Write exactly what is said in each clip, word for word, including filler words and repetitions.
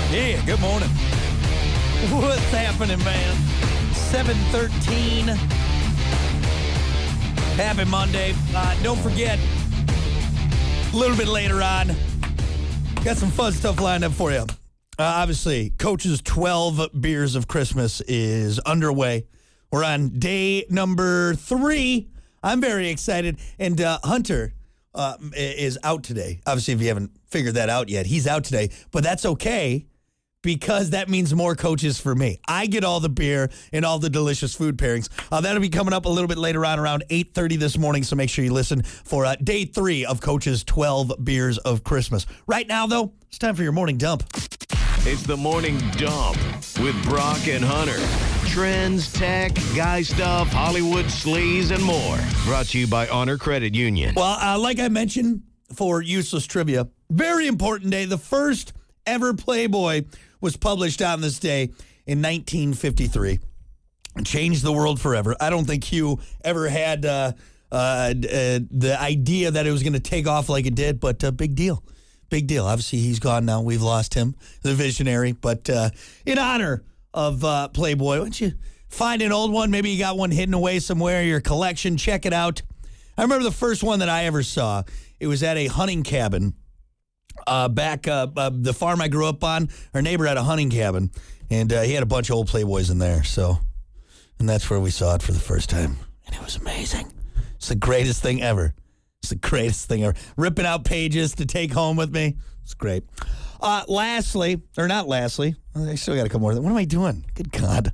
Yeah, good morning. What's happening, man? seven thirteen. Happy Monday. Uh, don't forget, a little bit later on, got some fun stuff lined up for you. Uh, obviously, Coach's twelve Beers of Christmas is underway. We're on day number three. I'm very excited. And uh, Hunter uh, is out today. Obviously, if you haven't figured that out yet, he's out today. But that's okay, because that means more coaches for me. I get all the beer and all the delicious food pairings. Uh, that'll be coming up a little bit later on, around eight thirty this morning, so make sure you listen for uh, day three of Coach's twelve Beers of Christmas. Right now, though, it's time for your morning dump. It's the Morning Dump with Brock and Hunter. Trends, tech, guy stuff, Hollywood sleaze, and more. Brought to you by Honor Credit Union. Well, uh, like I mentioned for Useless Trivia, very important day. The first ever Playboy was published on this day in nineteen fifty-three. Changed the world forever. I don't think Hugh ever had uh, uh, uh, the idea that it was going to take off like it did, but uh, big deal. Big deal. Obviously, he's gone now. We've lost him, the visionary. But uh, in honor of uh, Playboy, why don't you find an old one? Maybe you got one hidden away somewhere in your collection. Check it out. I remember the first one that I ever saw. It was at a hunting cabin. Uh, back uh, uh, the farm I grew up on, our neighbor had a hunting cabin, and uh, he had a bunch of old Playboys in there. So, and that's where we saw it for the first time, and it was amazing. It's the greatest thing ever. It's the greatest thing ever. Ripping out pages to take home with me. It's great. Uh, lastly, or not lastly, I still got a couple more. What am I doing? Good God.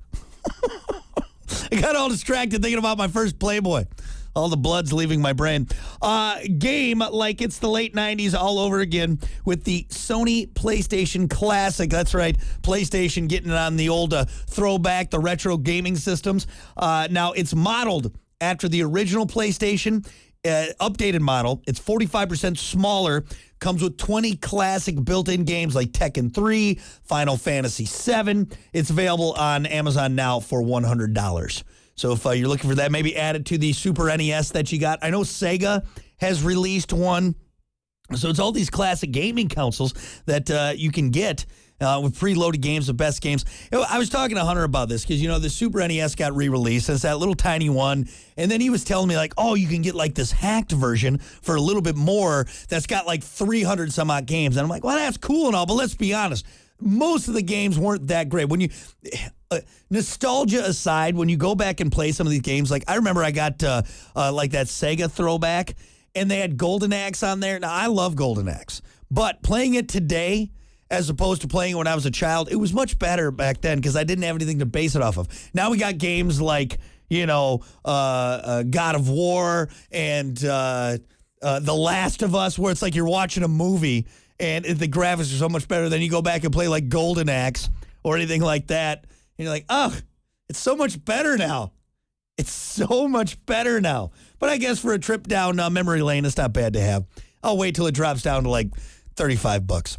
I got all distracted thinking about my first Playboy. All the blood's leaving my brain. Uh, game like it's the late nineties all over again with the Sony PlayStation Classic. That's right, PlayStation getting it on the old uh, throwback, the retro gaming systems. Uh, now, it's modeled after the original PlayStation, uh, updated model. It's forty-five percent smaller, comes with twenty classic built-in games like Tekken three, Final Fantasy seven. It's available on Amazon now for one hundred dollars. So if uh, you're looking for that, maybe add it to the Super N E S that you got. I know Sega has released one. So it's all these classic gaming consoles that uh, you can get uh, with preloaded games, the best games. I was talking to Hunter about this because, you know, the Super N E S got re-released. It's that little tiny one. And then he was telling me, like, oh, you can get, like, this hacked version for a little bit more that's got, like, three hundred some odd games. And I'm like, well, that's cool and all, but let's be honest. Most of the games weren't that great. When you uh, nostalgia aside, when you go back and play some of these games, like I remember I got uh, uh, like that Sega throwback, and they had Golden Axe on there. Now I love Golden Axe, but playing it today as opposed to playing it when I was a child, it was much better back then because I didn't have anything to base it off of. Now we got games like you know uh, uh, God of War and uh, uh, The Last of Us, where it's like you're watching a movie. And the graphics are so much better than you go back and play like Golden Axe or anything like that. And you're like, oh, it's so much better now. It's so much better now. But I guess for a trip down uh, memory lane, it's not bad to have. I'll wait till it drops down to like thirty-five bucks.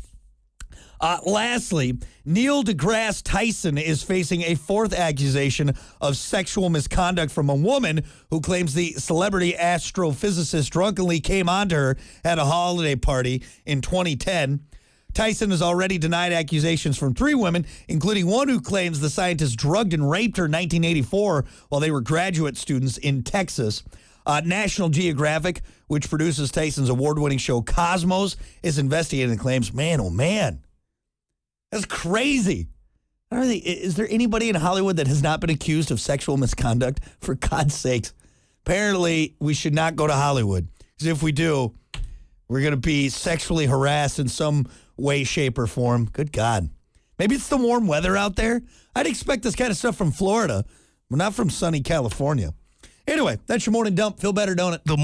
Uh, lastly, Neil deGrasse Tyson is facing a fourth accusation of sexual misconduct from a woman who claims the celebrity astrophysicist drunkenly came onto her at a holiday party in twenty ten. Tyson has already denied accusations from three women, including one who claims the scientist drugged and raped her in nineteen eighty-four while they were graduate students in Texas. Uh, National Geographic, which produces Tyson's award-winning show Cosmos, is investigating the claims. Man, oh man. That's crazy. I don't think, is there anybody in Hollywood that has not been accused of sexual misconduct? For God's sakes. Apparently, we should not go to Hollywood. Because if we do, we're going to be sexually harassed in some way, shape, or form. Good God. Maybe it's the warm weather out there. I'd expect this kind of stuff from Florida, but not from sunny California. Anyway, that's your morning dump. Feel better, don't it? The